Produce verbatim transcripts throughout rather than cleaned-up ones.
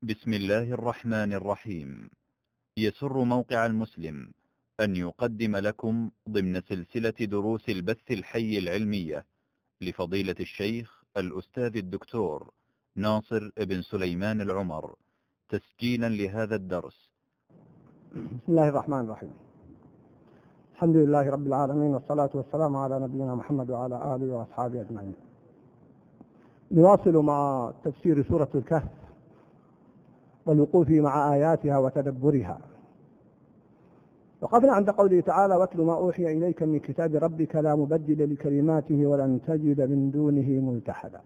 بسم الله الرحمن الرحيم. يسر موقع المسلم أن يقدم لكم ضمن سلسلة دروس البث الحي العلمية لفضيلة الشيخ الأستاذ الدكتور ناصر بن سليمان العمر، تسجيلا لهذا الدرس. بسم الله الرحمن الرحيم. الحمد لله رب العالمين، والصلاة والسلام على نبينا محمد وعلى آله وأصحابه أجمعين. نواصل مع تفسير سورة الكهف والوقوف مع آياتها وتدبرها. وقفنا عند قوله تعالى: واتل ما أوحي إليك من كتاب ربك لا مبدل لكلماته ولن تجد من دونه ملتحدا.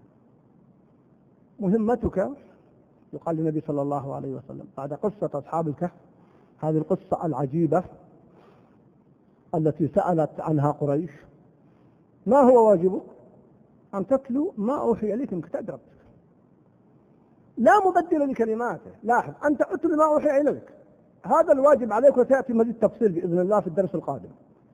مهمتك، يقال للنبي صلى الله عليه وسلم بعد قصة أصحاب الكهف، هذه القصة العجيبة التي سألت عنها قريش، ما هو واجبك؟ أن تتلو ما أوحي إليك من كتاب ربك لا مبدل لكلماته. لاحظ، أنت أتل ما أوحي إليك، هذا الواجب عليك، وسيأتي مزيد تفصيل بإذن الله في الدرس القادم.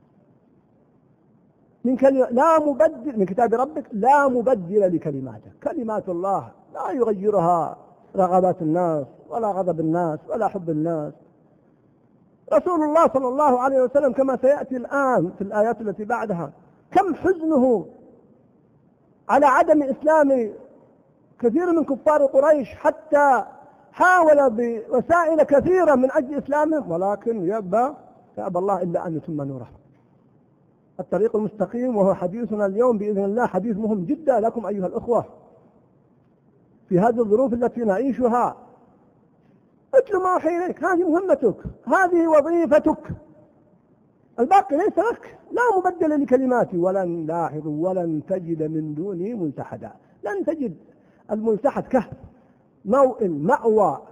من كلمة لا مبدل من كتاب ربك لا مبدل لكلماته، كلمات الله لا يغيرها رغبات الناس ولا غضب الناس ولا حب الناس. رسول الله صلى الله عليه وسلم كما سيأتي الآن في الآيات التي بعدها كم حزنه على عدم إسلام كثير من كفار قريش، حتى حاول بوسائل كثيرة من أجل إسلامهم، ولكن يأبى يأبى الله إلا أن يتم نوره. الطريق المستقيم، وهو حديثنا اليوم بإذن الله حديث مهم جدا لكم أيها الأخوة في هذه الظروف التي نعيشها. اتل ما أوحي إليك، هذه مهمتك، هذه وظيفتك، الباقي ليس لك. لا مبدل لكلماتي ولن لاحظوا ولن تجد من دوني ملتحدا. لن تجد. الملتحد كهف، موئل، مأوى.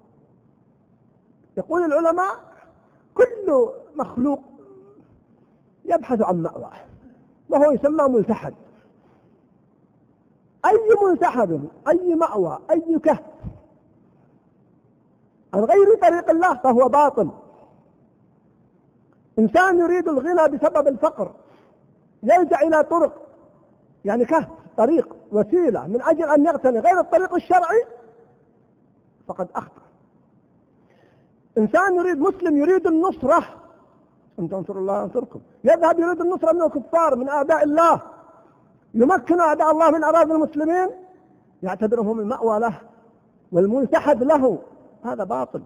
يقول العلماء كل مخلوق يبحث عن مأوى وهو يسمى ملتحد. أي ملتحد، أي مأوى، أي كهف عن غير طريق الله فهو باطل. إنسان يريد الغنى بسبب الفقر يلجأ إلى طرق، يعني كهف، طريق، وسيلة من أجل أن يغتني غير الطريق الشرعي، فقد أخطأ. إنسان يريد، مسلم يريد النصرة، أن تنصروا الله ينصركم، يذهب يريد النصرة من الكفار من أعداء الله، يمكن أعداء الله من أراضي المسلمين، يعتبرهم المأوى له والملتحد له. هذا باطل.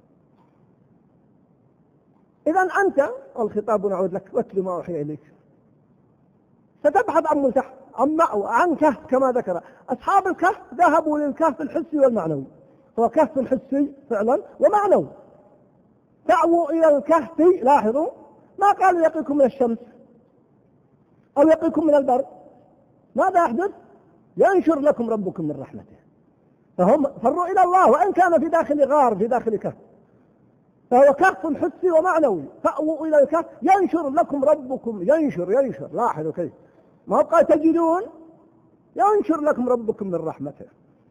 إذا أنت، والخطاب نعود لك، واتل ما أوحي إليك، ستبحث عن ملتحد، عن مأوى، عن كهف. كما ذكر أصحاب الكهف ذهبوا للكهف الحسي والمعنوي، هو كهف حسي فعلا ومعنوي. دعوا إلى الكهف، لاحظوا ما قالوا يقيكم من الشمس أو يقيكم من البرد. ماذا يحدث؟ ينشر لكم ربكم من رحمته. فهم فروا إلى الله وإن كان في داخل غار، في داخل كهف، فهو كهف حسي ومعنوي. فأووا إلى الكهف ينشر لكم ربكم، ينشر ينشر لاحظوا كيف، ما بقى تجدون، ينشر لكم ربكم من رحمته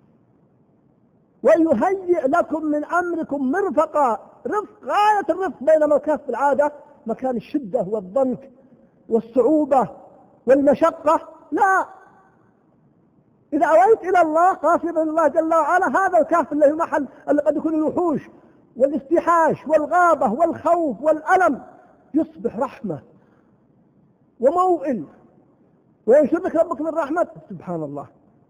ويهيئ لكم من أمركم مرفقا. رفق، غاية الرفق، بينما الكهف في العادة مكان الشدة والضنك والصعوبة والمشقة. لا، إذا أويت إلى الله قاصدا الله جل وعلا، هذا الكهف الذي محل اللي قد يكون الوحوش والاستحاش والغابة والخوف والألم، يصبح رحمة وموئل، وينشر لك ربك من رحمة. سبحان الله.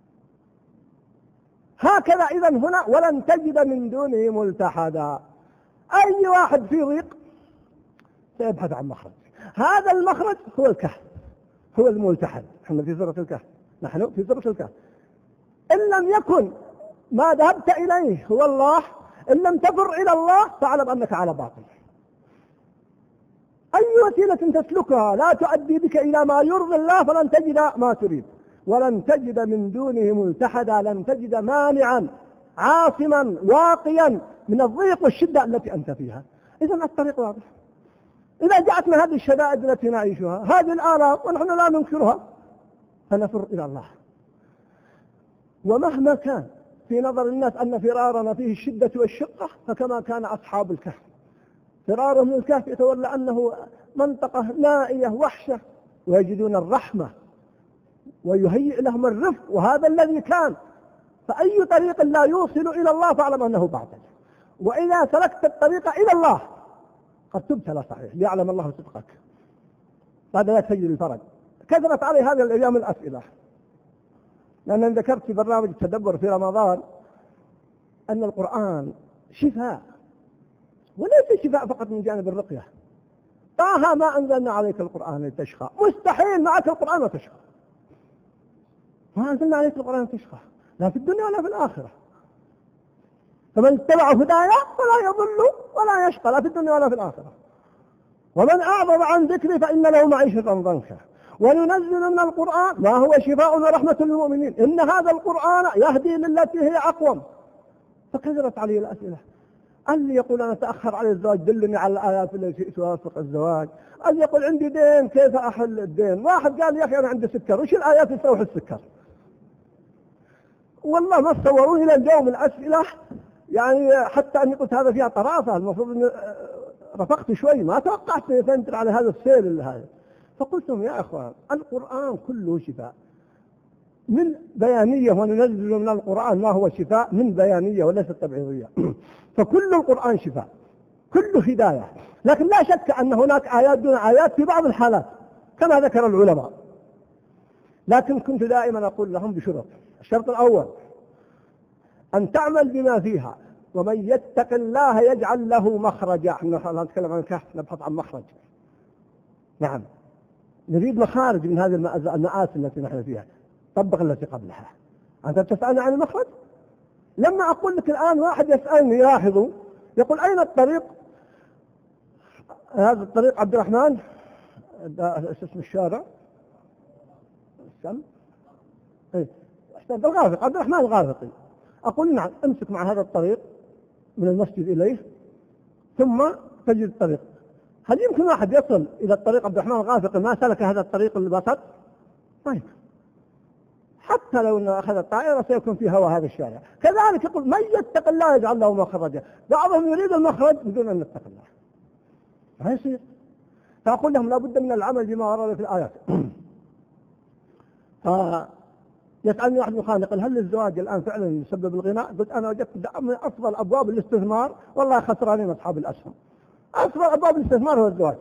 هكذا إذا هنا ولن تجد من دونه ملتحدا. أي واحد في ضيق سيبحث عن مخرج، هذا المخرج هو الكهف، هو الملتحد. نحن في سورة الكهف، نحن في سورة الكهف. إن لم يكن ما ذهبت إليه هو الله، إن لم تفر إلى الله فاعلم أنك على باطل. أي وسيلة تسلكها لا تؤدي بك إلى ما يرضي الله فلن تجد ما تريد. ولن تجد من دونه ملتحدا، لن تجد مانعا عاصما واقيا من الضيق والشدة التي أنت فيها. إذن الطريق واضح. إذا جاءتنا هذه الشدائد التي نعيشها، هذه الآلام، ونحن لا ننكرها، فنفر إلى الله. ومهما كان في نظر الناس أن فرارنا فيه الشدة والشقة، فكما كان أصحاب الكهف فرارهم من الكهف يتولى أنه منطقة نائية وحشة، ويجدون الرحمة ويهيئ لهم الرفق، وهذا الذي كان فأي طريق لا يوصل إلى الله فاعلم أنه باطل، وإذا سلكت الطريق إلى الله قد تبتلى صحيح ليعلم الله صدقك، بعد ذلك تجد الفرج. كثرت علي هذه الأيام الأسئلة، لأن ذكرت في برنامج التدبر في رمضان أن القرآن شفاء، وليس شفاء فقط من جانب الرقية. طه ما أنزلنا عليك القرآن لتشقى، مستحيل معك القرآن وتشقى، ما أنزلنا عليك القرآن لتشقى لا في الدنيا ولا في الآخرة. فمن اتبع هدايا فلا يضل ولا يشقى لا في الدنيا ولا في الآخرة. ومن أعرض عن ذكري فإن له معيشة ضنكا وننزل من القرآن ما هو شفاء ورحمة للمؤمنين إن هذا القرآن يهدي للتي هي أقوم. فكثرت علي الأسئلة، اللي يقول أنا تأخر على الزواج دلني على الآيات التي توافق الزواج، اللي يقول عندي دين كيف أحل الدين، واحد قال يا أخي أنا عندي سكر وش الآيات تسوي السكر. والله ما تصوروا إلى اليوم الأسئلة، يعني حتى أني قلت هذا فيها طرافة، المفروض أن رفقت شوي، ما توقعت سنتر على هذا السيل هذا. فقلت لهم يا أخوان القرآن كله شفاء من بيانية، وننزل من القرآن ما هو شفاء من بيانية وليس تبعيضية. فكل القرآن شفاء كله هداية، لكن لا شك أن هناك آيات دون آيات في بعض الحالات كما ذكر العلماء. لكن كنت دائما أقول لهم بشرط. الشرط الأول أن تعمل بما فيها، ومن يتق الله يجعل له مخرجا. احنا نتكلم عن الكهف نبحث عن مخرج، نعم نريد مخارج من هذه المآسي التي نحن فيها. طبق التي قبلها. أنت تسألني عن المخرج؟ لما أقول لك الآن واحد يسألني لاحظوا يقول أين الطريق، هذا الطريق عبد الرحمن اسم الشارع السم ايه الغافق عبد الرحمن الغافقي. أقول نعم امسك مع هذا الطريق من المسجد إليه ثم تجد الطريق. هل يمكن واحد يصل إلى الطريق عبد الرحمن الغافقي ما سلك هذا الطريق البسط؟ طيب حتى لو أنه أخذ الطائرة سيكون في هواء هذا الشارع. كذلك يقول من يتق الله يجعل له مخرجا. بعضهم يريد المخرج بدون أن يتق الله، ما يصير. فأقول لهم لا بد من العمل بما ورد في الآيات. يسألني واحد مخانق هل الزواج الآن فعلا يسبب الغناء؟ قلت أنا وجدت من أفضل أبواب الاستثمار، والله خسرانين أصحاب الأسهم. أفضل أبواب الاستثمار هو الزواج.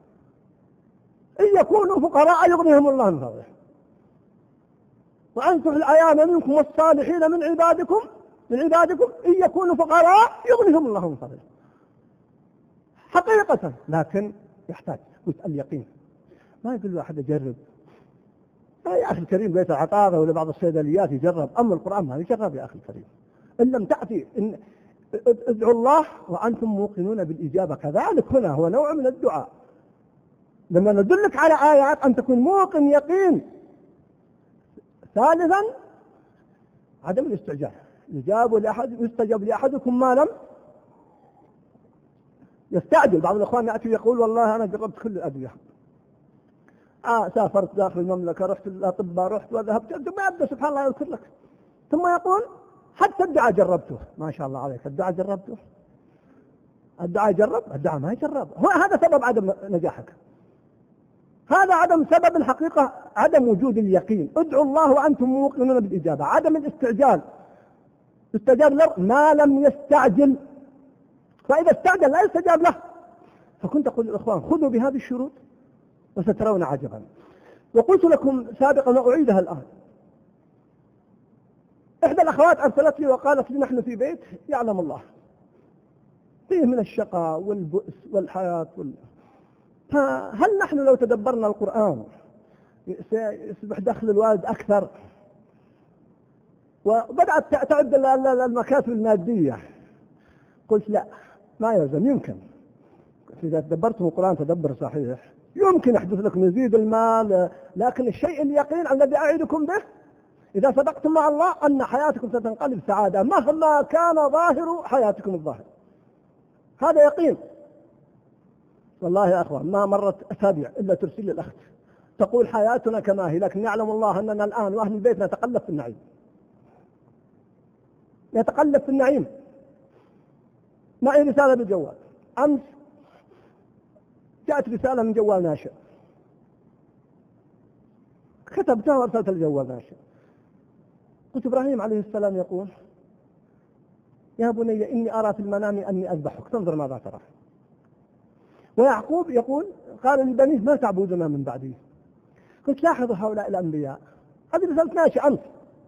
إن يكونوا فقراء يغنيهم الله من فضله، وأنتم الأيام منكم والصالحين من عبادكم من عبادكم إن يكونوا فقراء يغنيهم الله من فضله حقيقة. لكن يحتاج قلت اليقين. ما يقول واحد أجرب يا أخي الكريم، بيت العطارة ولا بعض الصيدليات يجرب، أما القرآن ما يجرب يا أخي الكريم. إن لم تأتي إن ادعوا الله وأنتم موقنون بالإجابة، كذلك هنا هو نوع من الدعاء. لما ندلك على آيات أن تكون موقن يقين. ثالثا عدم الاستعجال. يجاب لأحد يستجاب لأحدكم ما لم يستعجل. بعض الأخوان يأتي يقول والله أنا جربت كل الأدوية، آه سافرت داخل المملكة، رحت الأطباء، رحت وذهبت، ثم يبدأ سبحان الله يذكر لك، ثم يقول حتى الدعاء جربته. ما شاء الله عليك، الدعاء جربته؟ الدعاء جرب؟ الدعاء ما يجرب. هو هذا سبب عدم نجاحك، هذا عدم سبب الحقيقة عدم وجود اليقين. ادعوا الله وأنتم موقنون بالإجابة. عدم الاستعجال، استجاب له ما لم يستعجل، فإذا استعجل لا يستجاب له. فكنت أقول للإخوان خذوا بهذه الشروط وسترون عجبا. وقلت لكم سابقا وأعيدها الآن، إحدى الأخوات أرسلت لي وقالت لي نحن في بيت يعلم الله فيه من الشقاء والبؤس والحياة وال... فهل نحن لو تدبرنا القرآن سيصبح دخل الوالد أكثر؟ وبدأت تعد المكاسب المادية. قلت لا ما يلزم، يمكن إذا تدبرتم القرآن تدبر صحيح يمكن يحدث لكم يزيد المال، لكن الشيء اليقين الذي أعدكم به إذا صدقتم مع الله أن حياتكم ستنقلب سعادة مهما كان ظاهر حياتكم الظاهر. هذا يقين. والله يا أخوان ما مرت أسابيع إلا ترسل لي الأخت تقول حياتنا كما هي، لكن يعلم الله أننا الآن وأهل البيت نتقلب في النعيم، نتقلب في النعيم. معي رسالة بالجوال أمس، جاءت رسالة من جوال ناشئ، كتبتها وارسلت الجوال ناشئ. قلت إبراهيم عليه السلام يقول يا بني إني أرى في المنام أني أذبحك تنظر ماذا ترى. ويعقوب يقول قال لبنيه ما تعبدون من بعدي. قلت لاحظوا هؤلاء الأنبياء، هذه رسالة ناشئة أنت،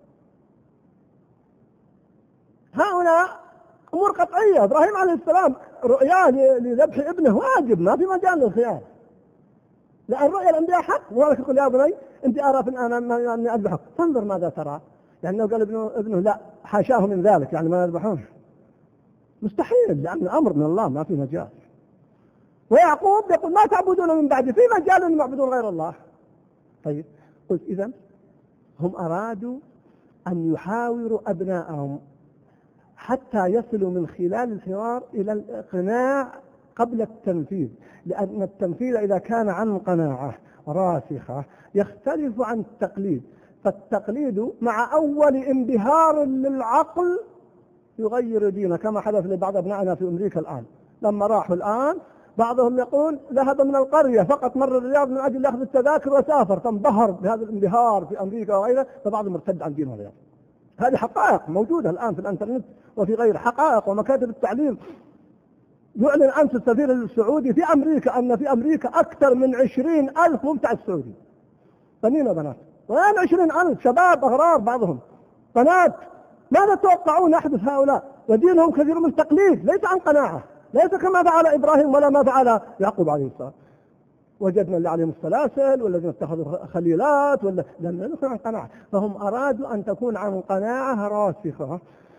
هؤلاء أمور قطعية. إبراهيم عليه السلام رؤياه لذبح ابنه واجب، ما في مجال للخيار، لأن رؤيا الأنبياء حق. ولك يقول يا بني أنت أرى في الآن أني أذبحك تنظر ماذا ترى، يعني لو قال ابنه, ابنه لا حاشاه من ذلك يعني ما يذبحون مستحيل، لأن الأمر من الله ما في مجال. ويعقوب يقول ما تعبدون من بعدي، في مجال أن يعبدون غير الله. طيب قلت إذن هم أرادوا أن يحاوروا أبنائهم حتى يصلوا من خلال الحوار إلى الإقناع قبل التنفيذ، لأن التنفيذ إذا كان عن قناعة راسخة يختلف عن التقليد. فالتقليد مع أول انبهار للعقل يغير دينه، كما حدث لبعض أبنائنا في أمريكا الآن لما راحوا الآن. بعضهم يقول ذهب من القرية فقط مر الرياض من أجل يأخذ التذاكر وسافر، فانبهر بهذا الانبهار في أمريكا وغيره، فبعضهم ارتد عن دين الرياض. هذه حقائق موجودة الآن في الانترنت وفي غير حقائق، ومكاتب التعليم يعلن أمس السفير السعودي في أمريكا أن في أمريكا أكثر من عشرين ألف مبتعث سعودي، بنين وبنات، وين عشرين ألف شباب أغرار بعضهم بنات. ماذا تتوقعون يحدث هؤلاء؟ ودينهم كثير من التقليد ليس عن قناعة، ليس كما فعل إبراهيم ولا ما فعل يعقوب عليه السلام. وجدنا اللي عليهم السلاسل والذين اتخذوا خليلات ولا لم يكن عن قناعة. فهم أرادوا أن تكون عن قناعة راسخة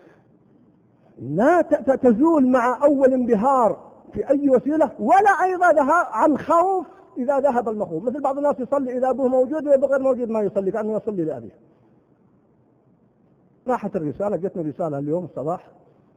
لا تزول مع أول انبهار في أي وسيلة، ولا أيضا عن خوف إذا ذهب المخوف. مثل بعض الناس يصلي إذا أبوه موجود وإذا غير موجود ما يصلي، كأنه يصلي لأبيه. راحت الرسالة، جتنا رسالة اليوم الصباح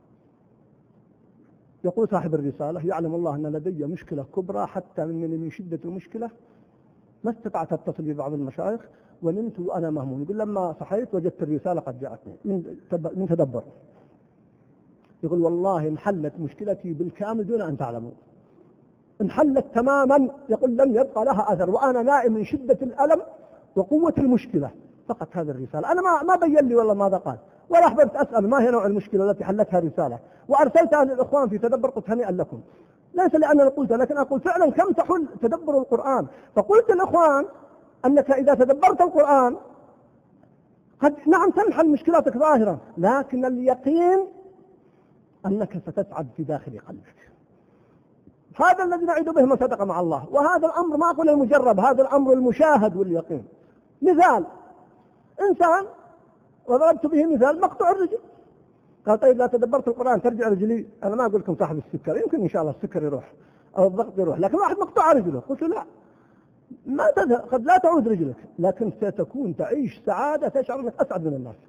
يقول صاحب الرسالة يعلم الله أن لدي مشكلة كبرى حتى من من شدة المشكلة ما استطعت أتصل ببعض المشايخ ونمت وأنا مهموم. يقول لما صحيت وجدت الرسالة قد جاءتني من من تدبر. يقول والله انحلت مشكلتي بالكامل دون أن تعلموا، انحلت تماما. يقول لم يبقى لها أثر وأنا نائم من شدة الألم وقوة المشكلة. فقط هذه الرسالة أنا ما ما بين لي والله ماذا قال، ولا أحببت أسأل ما هي نوع المشكلة التي حلتها رسالة، وأرسلتها للإخوان في تدبر قلت هنيئا لكم، ليس لأنني قلت، لكن أقول فعلا كم تحل تدبر القرآن. فقلت للإخوان أنك إذا تدبرت القرآن قد نعم تنحل مشكلاتك ظاهرة، لكن اليقين أنك ستسعد في داخل قلبك. هذا الذي نعيد به ما صدق مع الله. وهذا الأمر ما أقول المجرب، هذا الأمر المشاهد واليقين. مثال إنسان وضربت به مثال مقطوع الرجل، قال طيب لا تدبرت القرآن ترجع رجلي. أنا ما أقول لكم صاحب السكر، يمكن إن شاء الله السكر يروح أو الضغط يروح، لكن واحد مقطوع رجله. قلت لا ما تذهب، قد لا تعود رجلك، لكن ستكون تعيش سعادة تشعر أنك أسعد من الناس.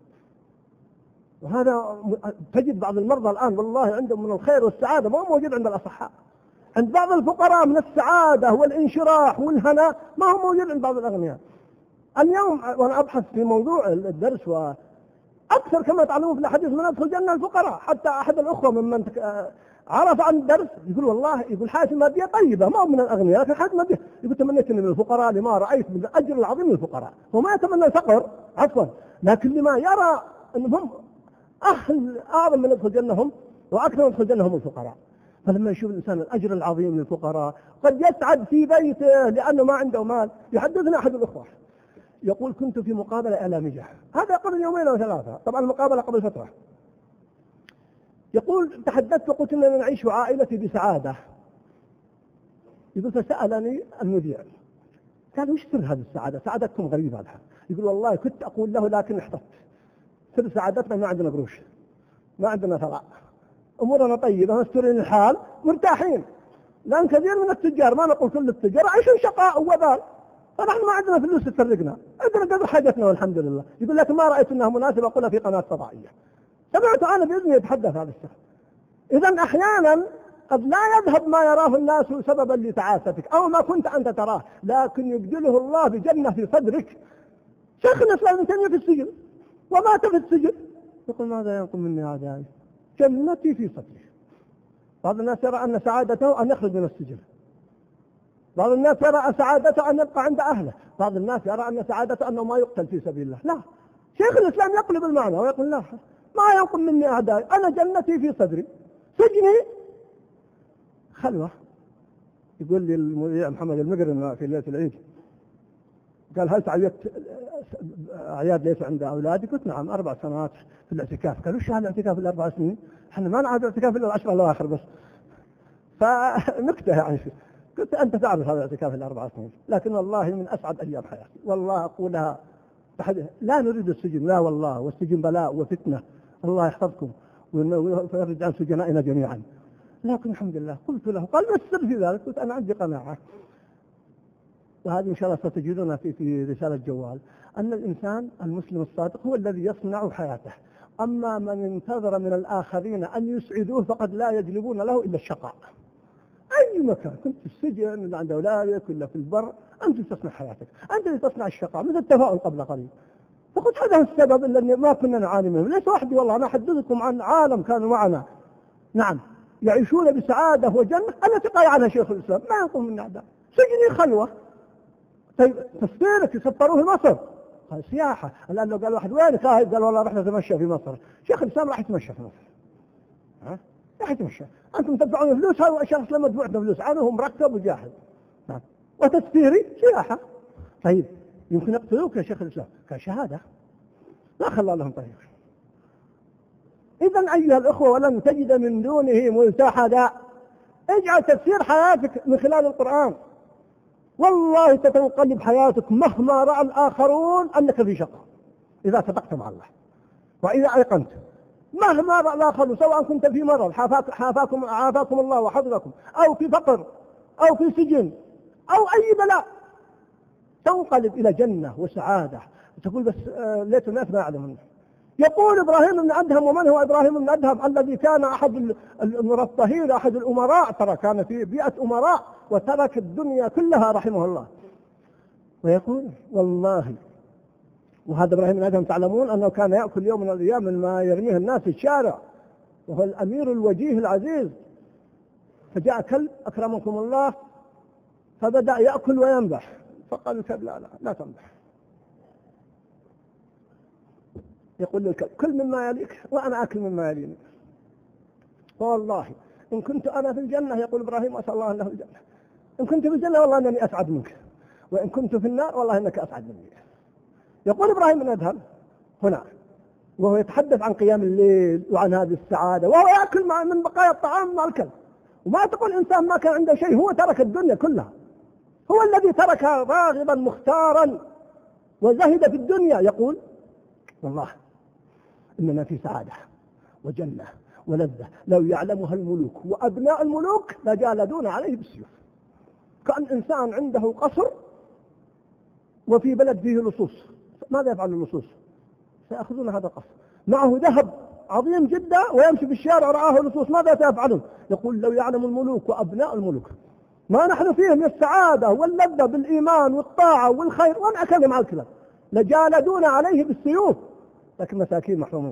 وهذا تجد بعض المرضى الآن والله عندهم من الخير والسعادة ما هو موجود عند الأصحاء. عند بعض الفقراء من السعادة والانشراح والهناء ما هو موجود عند بعض الأغنياء. اليوم وأنا أبحث في موضوع الدرس وأكثر كما تعلمون في الحديث من أدخل جنة الفقراء، حتى أحد الأخوة ممن عرف عن الدرس يقول والله يقول حياة المادية طيبة ما هو من الأغنياء، لكن حياة المادية يقول تمنيت من الفقراء لما رأيت من الأجر العظيم للفقراء. هو ما يتمنى الفقر عفوا، لكن لما يرى أنهم أهل أعظم من يدخل جنهم وأكثر من يدخل جنهم الفقراء. فلما يشوف الإنسان الأجر العظيم للفقراء قد يسعد في بيته لأنه ما عنده مال. يحدثنا أحد الأخوة يقول كنت في مقابلة إعلامية، هذا قبل يومين أو ثلاثة، طبعا المقابلة قبل فترة. يقول تحدثت وقلت أننا نعيش عائلتي بسعادة. يقول فسألني المذيع قال وش سر هذه السعادة؟ سعادتكم غريبة لها. يقول والله كنت أقول له لكن احتفت، سر سعادتنا ما عندنا قروش، ما عندنا ثراء، أمورنا طيبة مستورين الحال مرتاحين، لأن كثير من التجار ما نقول كل التجار عيشوا شقاء وبال، طبعا ما عندنا فلوس تفرقنا، عندنا قدر حاجتنا والحمد لله. يقول لك ما رأيت أنها مناسبة أقولها في قناة فضائية. سمعت أنا بإذني يتحدث هذا الشخص. إذن أحيانا قد لا يذهب ما يراه الناس سببا لتعاستك أو ما كنت أنت تراه، لكن يبدله الله بجنة في صدرك. شيخ الإسلام ابن تيمية في السجن ومات في السجن، يقول ماذا ينقم مني هذا؟ جنتي في صدري. بعض الناس يرى أن سعادته أن يخرج من السجن، بعض الناس يرى سعادته أن يبقى عند أهله، بعض الناس يرى أن سعادته أنه ما يقتل في سبيل الله. لا، شيخ الإسلام يقلب المعنى ويقول لا، ما ينقم مني أعدائي، أنا جنتي في صدري، سجني خلوة. يقول لي المذيع محمد المقرن في ليلة العيد، قال هل تعيدت أعياد ليس عند أولادي؟ قلت نعم، أربع سنوات في الاعتكاف. قالوا وش هذا الاعتكاف الأربع سنين؟ احنا ما نعاد الاعتكاف إلا العشر الأواخر بس. فنكتة يعني. قلت أنت تعرف هذا الاعتكاف الأربع سنين، لكن والله من أسعد أيام حياتي، والله أقولها لا نريد السجن، لا والله، والسجن بلاء وفتنة، الله يحفظكم ويفرج عن سجنائنا جميعا، لكن الحمد لله. قلت له، قال ما السر في ذلك؟ قلت أنا عندي قناعة، وهذه إن شاء الله ستجدونها في في رسالة جوال، أن الإنسان المسلم الصادق هو الذي يصنع حياته، أما من انتظر من الآخرين أن يسعدوه فقد لا يجلبون له إلا الشقاء. أي مكان كنت في السجن ولا عند أولادك ولا في البر، أنت تصنع حياتك، أنت اللي تصنع الشقاء، مثل التفاؤل قبل قليل. فقلت هذا السبب اللي ما كنا نعاني منه، ليس وحدي والله، أنا أحدثكم عن عالم كانوا معنا، نعم، يعيشون بسعادة وجنة، أنا تقاي عنها شيخ الإسلام، ما يقوم من أعداء، سجني خلوة. طيب تسفيرك يسفروه في مصر، هذه سياحة. الآن لو قال واحد وينك؟ قال والله رحنا نتمشى في مصر. شيخ الإسلام راح يتمشى في مصر، ها؟ راح يتمشى، أنتم تدفعون فلوس، هذا شخص لما دفعتنا فلوس عنه هو مركب وجاهز، نعم، وتسفيري سياحة. طيب يمكن يقتلوك يا شيخ الإسلام، كشهادة لا خلى لهم طريق. إذن أيها الأخوة، ولن تجد من دونه ملتحدا. اجعل تفسير حياتك من خلال القرآن، والله ستنقلب حياتك مهما رأى الآخرون أنك في شقاء إذا صدقت مع الله، وإذا أيقنت مهما رأى الآخرون، سواء كنت في مرض حافاك حافاكم عافاكم الله وحفظكم، أو في فقر، أو في سجن، أو أي بلاء، تنقلب إلى جنة وسعادة. تقول بس آه ليت الناس ما يعلمون. يقول إبراهيم بن أدهم، ومن هو إبراهيم بن أدهم؟ الذي كان أحد المرطهين، أحد الأمراء، ترى كان في بيئة أمراء وترك الدنيا كلها رحمه الله. ويقول والله، وهذا إبراهيم بن أدهم تعلمون أنه كان يأكل يوم من الأيام من ما يرميه الناس في الشارع، وهو الأمير الوجيه العزيز. فجاء كلب أكرمكم الله فبدأ يأكل وينبح، فقال الكلب لا لا لا تنبح. يقول للكلب كل مما يليك وأنا أكل مما يليني. والله إن كنت أنا في الجنة، يقول إبراهيم أسأل الله أنه في الجنة، إن كنت في الجنة والله أنني أسعد منك، وإن كنت في النار والله أنك أسعد مني. يقول إبراهيم بن أدهم هنا وهو يتحدث عن قيام الليل وعن هذه السعادة، وهو يأكل مع من بقايا الطعام مع الكلب. وما تقول إنسان ما كان عنده شيء، هو ترك الدنيا كلها، هو الذي تركها راغبا مختارا وزهد في الدنيا. يقول والله إننا في سعادة وجنة ولذة لو يعلمها الملوك وأبناء الملوك لجالدون عليه بالسيوف. كان إنسان عنده قصر وفي بلد فيه لصوص، ماذا يفعل اللصوص؟ سيأخذون هذا القصر، معه ذهب عظيم جدا ويمشي في الشارع رآه لصوص، ماذا سيفعلون؟ يقول لو يعلم الملوك وأبناء الملوك ما نحن فيه من السعادة واللذة بالإيمان والطاعة والخير، وأنا أكلم على الكلام، لجالدون عليه بالسيوف، لكن مساكين محرومين.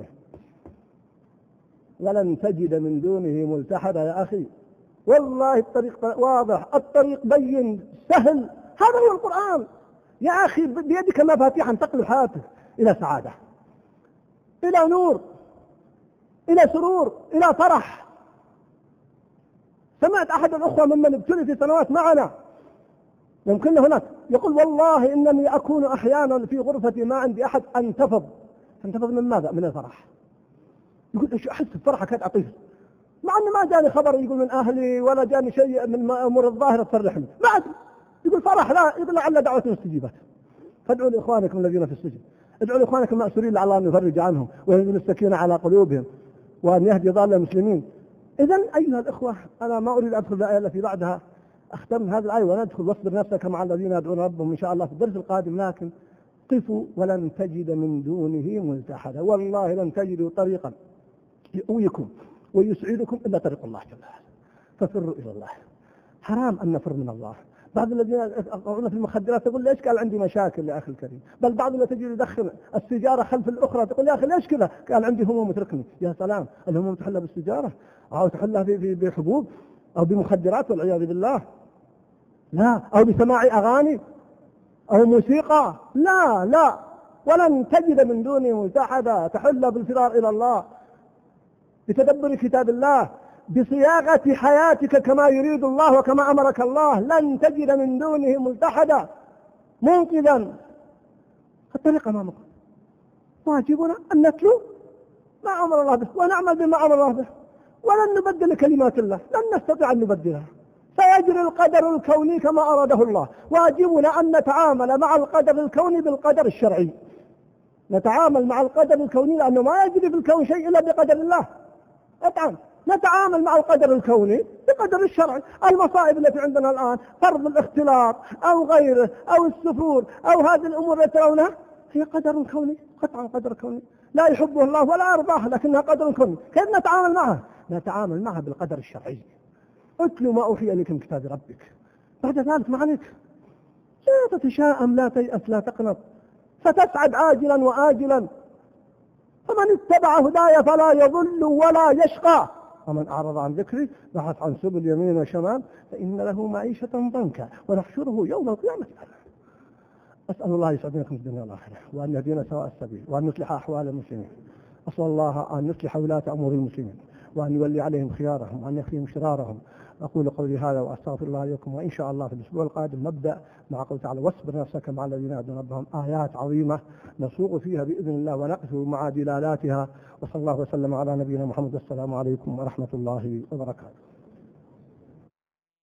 ولن تجد من دونه ملتحدا يا أخي، والله الطريق واضح، الطريق بين سهل، هذا هو القرآن يا أخي. بيدك مفاتيح أن تقلب حياتك إلى سعادة، إلى نور، إلى سرور، إلى فرح. سمعت أحد الأخوة ممن ابتلي في سنوات معنا يمكن هناك يقول والله إنني أكون أحيانا في غرفتي ما عندي أحد أنتفض. أنتفض من ماذا؟ من الفرح. يقول إيش أحس بفرحة كانت أطير، مع أنه ما جاني خبر يقول من أهلي ولا جاني شيء من أمور الظاهرة تصرحني، ما أدري، يقول فرح، لا يقول لعل دعوة مستجيبة. فادعوا لإخوانكم الذين في السجن، ادعوا لإخوانكم المأسورين لعل الله أن يفرج عنهم وينزل السكينة على قلوبهم وأن يهدي ضال المسلمين. إذن أيها الإخوة، أنا ما أريد أدخل الآية التي بعدها، أختم هذه الآية وندخل واصبر نفسك مع الذين يدعون ربهم إن شاء الله في الدرس القادم. لكن قفوا ولن تجد من دونه ملتحدا، والله لن تجدوا طريقا يؤويكم ويسعدكم إلا طريق الله جل وعلا. ففروا إلى الله، حرام أن نفر من الله. بعض الذين يقعون في المخدرات تقول ليش قال عندي مشاكل يا أخي الكريم، بل بعض اللي تجي يدخن السيجارة خلف الأخرى تقول يا أخي ليش كذا، قال عندي هموم اتركني. يا سلام، الهموم تحلها بالسيجارة أو تحلها في بحبوب أو بمخدرات والعياذ بالله، لا، أو بسماع أغاني أو موسيقى، لا لا، ولن تجد من دونه ملتحدا. تحل بالفرار إلى الله بتدبر كتاب الله بصياغة حياتك كما يريد الله وكما أمرك الله. لن تجد من دونه ملتحدا منقذا. الطريق أمامكم، واجبنا أن نتلو ما أمر الله به ونعمل بما أمر الله به، ولن نبدل كلمات الله، لن نستطيع أن نبدلها. سيجري القدر الكوني كما أراده الله. واجبنا أن نتعامل مع القدر الكوني بالقدر الشرعي. نتعامل مع القدر الكوني لأنه ما يجري في الكون شيء إلا بقدر الله. أطعم نتعامل مع القدر الكوني بقدر الشرعي. المصائب التي عندنا الآن، فرض الاختلاط أو غيره أو السفور أو هذه الأمور التي ترونها، هي قدر كوني، قطعا قدر كوني لا يحبه الله ولا يرضاه، لكنها قدر كوني. كيف نتعامل معها؟ نتعامل معها بالقدر الشرعي. اتلوا ما أوحي إليك من كتاب ربك، بعد ذلك ما عليك. لا تتشاءم، لا تيأس، لا تقنط، ستسعد عاجلا وآجلا. فمن اتبع هدايا فلا يضل ولا يشقى، ومن أعرض عن ذكري بحث عن سبل يمين وشمال فإن له معيشة ضنكا ونحشره يوم القيامة. أسأل الله يسعدنا في الدنيا والآخرة، وأن يهدينا سواء السبيل، وأن نصلح أحوال المسلمين. أسأل الله أن يصلح ولاة أمور المسلمين، وأن يولي عليهم خيارهم، وأن يكفيهم شرارهم. أقول قولي هذا وأستغفر الله لكم، وإن شاء الله في الأسبوع القادم نبدأ مع قوله تعالى: واصبر نفسك مع الذين يدعون ربهم. آيات عظيمة نسوق فيها بإذن الله ونقف مع دلالاتها. وصلى الله وسلم على نبينا محمد. السلام عليكم ورحمة الله وبركاته.